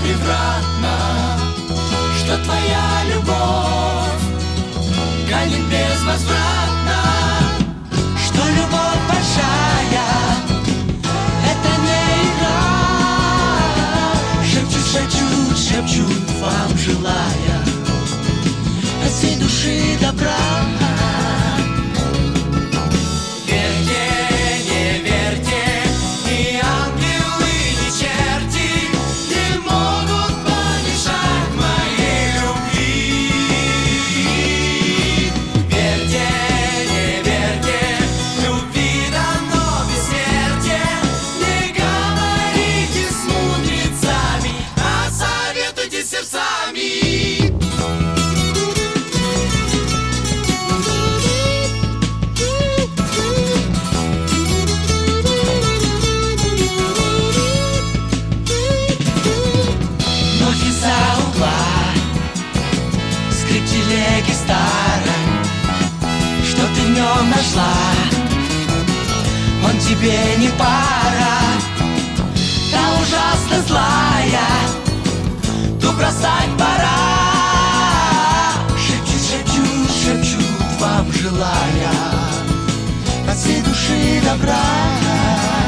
превратно, что твоя любовь ганит безвозвратно, что любовь большая — это не игра. Шепчут, шепчут, шепчут вам, желая от всей души добра. Скрип телеги старой, что ты в нем нашла, он тебе не пара. Та ужасно злая, ту бросать пора. Шепчут, шепчут, шепчут вам, желая от всей души добра.